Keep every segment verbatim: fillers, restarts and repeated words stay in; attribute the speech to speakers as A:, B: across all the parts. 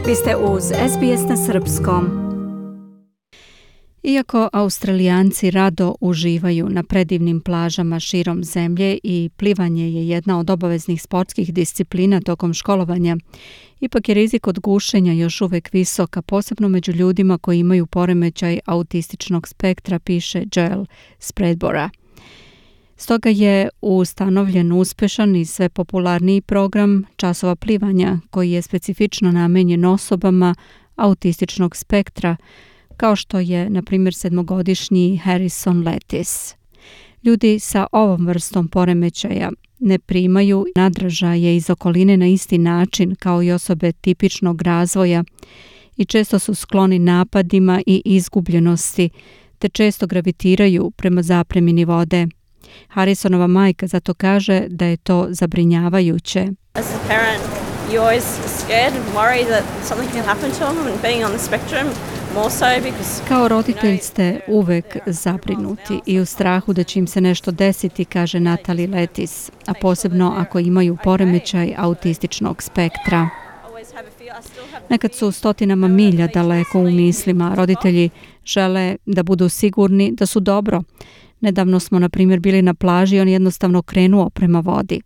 A: Vi ste uz S B S na srpskom. Iako Australijanci rado uživaju na predivnim plažama širom zemlje i plivanje je jedna od obaveznih sportskih disciplina tokom školovanja, ipak je rizik od gušenja još uvek visok, a posebno među ljudima koji imaju poremećaj autističnog spektra, piše Joel Spreadborough. Stoga je ustanovljen uspešan i sve popularniji program časova plivanja koji je specifično namenjen osobama autističnog spektra, kao što je, na primjer, sedmogodišnji Harrison Letis. Ljudi sa ovom vrstom poremećaja ne primaju nadražaje iz okoline na isti način kao i osobe tipičnog razvoja i često su skloni napadima i izgubljenosti, te često gravitiraju prema zapremini vode. Harrisonova majka zato kaže da je to zabrinjavajuće.
B: As a parent, you're always scared and worried that something can happen to them, and being on the spectrum more so because
A: Kao roditelj ste uvek zabrinuti i u strahu da će im se nešto desiti, kaže Natalie Letis, a posebno ako imaju poremećaj autističnog spektra. Nekad su stotinama milja daleko u mislima, roditelji žele da budu sigurni da su dobro. Nedavno smo, na primjer, bili na plaži i on jednostavno krenuo prema vodi.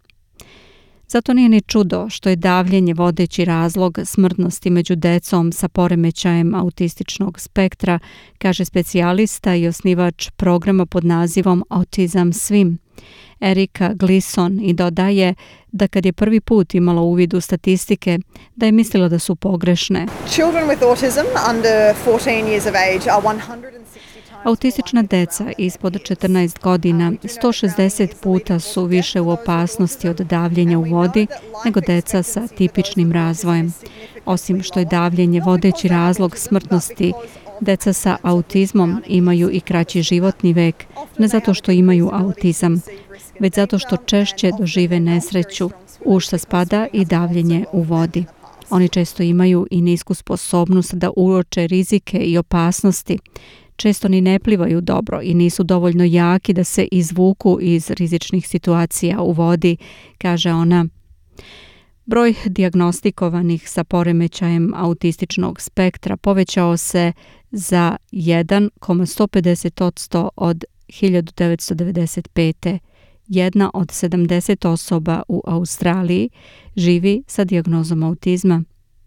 A: Zato nije ni čudo što je davljenje vodeći razlog smrtnosti među decom sa poremećajem autističnog spektra, kaže specijalista i osnivač programa pod nazivom Autism Swim, Erika Gleason, i dodaje da kad je prvi put imala uvid u statistike, da je mislila da su pogrešne.
C: Children with autism under fourteen years of age are one hundred sixty
A: Autistična deca ispod četrnaest godina sto šezdeset puta su više u opasnosti od davljenja u vodi nego deca sa tipičnim razvojem. Osim što je davljenje vodeći razlog smrtnosti, deca sa autizmom imaju i kraći životni vek, ne zato što imaju autizam, već zato što češće dožive nesreću, u šta spada i davljenje u vodi. Oni često imaju i nisku sposobnost da uoče rizike i opasnosti. Često ni ne plivaju dobro i nisu dovoljno jaki da se izvuku iz rizičnih situacija u vodi, kaže ona. Broj dijagnostikovanih sa poremećajem autističnog spektra povećao se za jedan zarez sto pedeset posto od hiljadu devetsto devedeset pete. Jedna od sedamdeset osoba u Australiji živi sa dijagnozom autizma.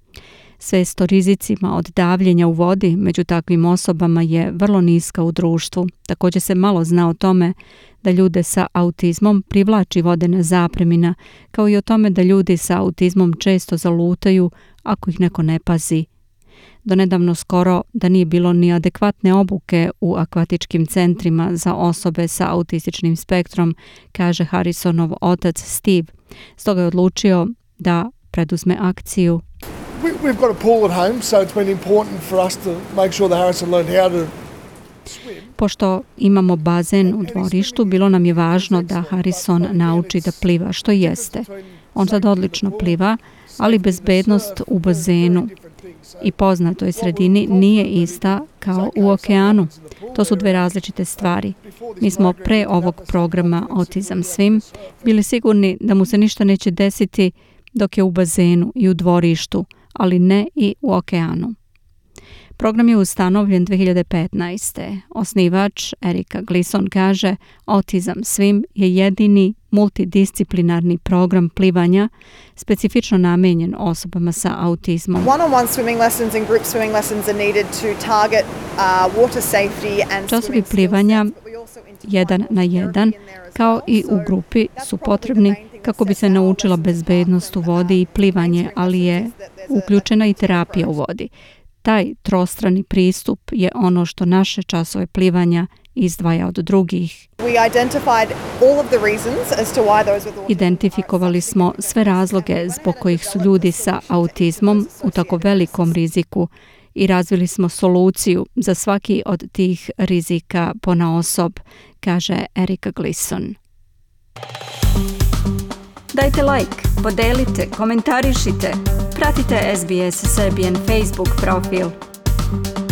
A: Svest o rizicima od davljenja u vodi među takvim osobama je vrlo niska u društvu. Također se malo zna o tome da ljude sa autizmom privlači vodena zapremina, kao i o tome da ljudi sa autizmom često zalutaju ako ih neko ne pazi. Donedavno skoro da nije bilo ni adekvatne obuke u akvatičkim centrima za osobe sa autističnim spektrom, kaže Harrisonov otac Steve. Stoga je odlučio da preduzme akciju.
D: We've got a pool at home, so it's been important for us to make sure that Harrison learned how to swim.
A: Pošto imamo bazen u dvorištu, bilo nam je važno da Harrison nauči da pliva, što jeste. On sad odlično pliva, ali bezbednost u bazenu i poznatoj sredini nije ista kao u okeanu. To su dve različite stvari. Mi smo pre ovog programa Autism Swim bili sigurni da mu se ništa neće desiti dok je u bazenu i u dvorištu, ali ne i u okeanu. Program je ustanovljen dve hiljade petnaeste. Osnivač Erika Gleason kaže, Autism Swim je jedini multidisciplinarni program plivanja specifično namenjen osobama sa autizmom.
C: One-on-one swimming lessons and group swimming lessons are needed to target uh, water safety and
A: Časovi plivanja jedan na jedan, kao i u grupi, su potrebni kako bi se naučila bezbednost u vodi i plivanje, ali je uključena i terapija u vodi. Taj trostrani pristup je ono što naše časove plivanja izdvaja od drugih. Identifikovali smo sve razloge zbog kojih su ljudi sa autizmom u tako velikom riziku i razvili smo soluciju za svaki od tih rizika ponaosob, kaže Erika Gleason.
E: Dajte like, podelite, komentarišite, pratite S B S Serbian Facebook profil.